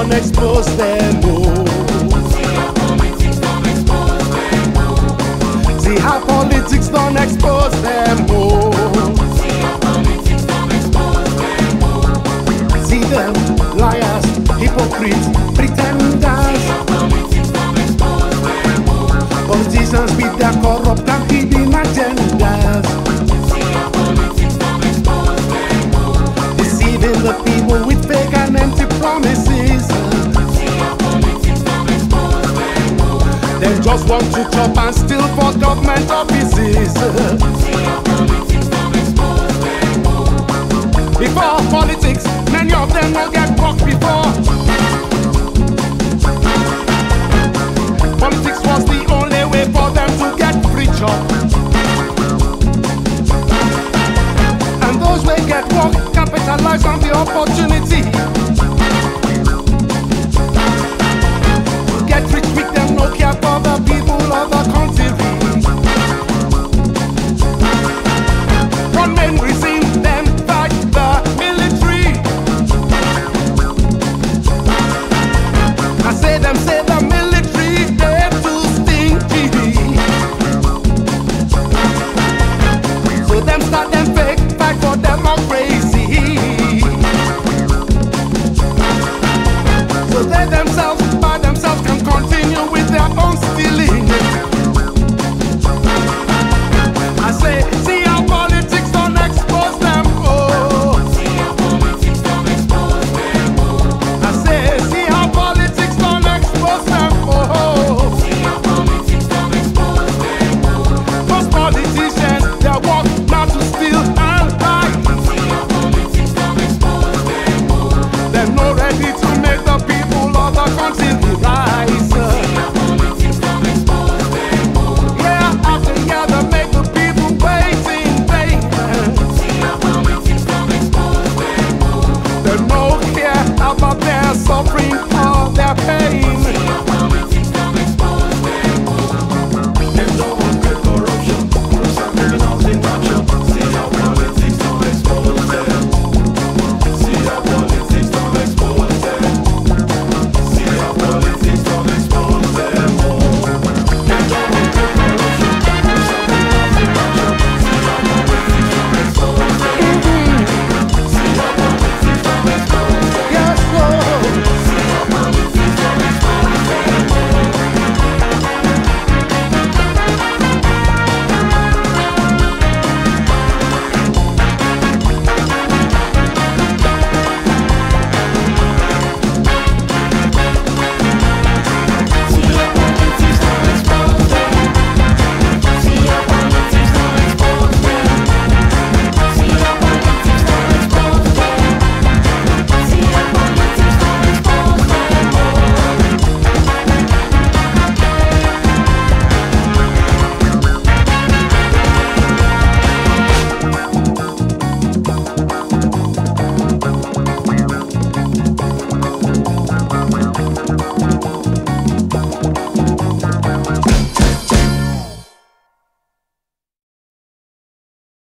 don't expose them, oh. See how politics don't expose them, oh. See them liars, hypocrites, pretenders. Politicians with their corrupt and hidden agendas, deceiving the people with fake and empty promises. They just want to chop and steal for government offices. Before politics, many of them will get broke before. Politics was the only way for them to get free job. And those who get work capitalize on the opportunity.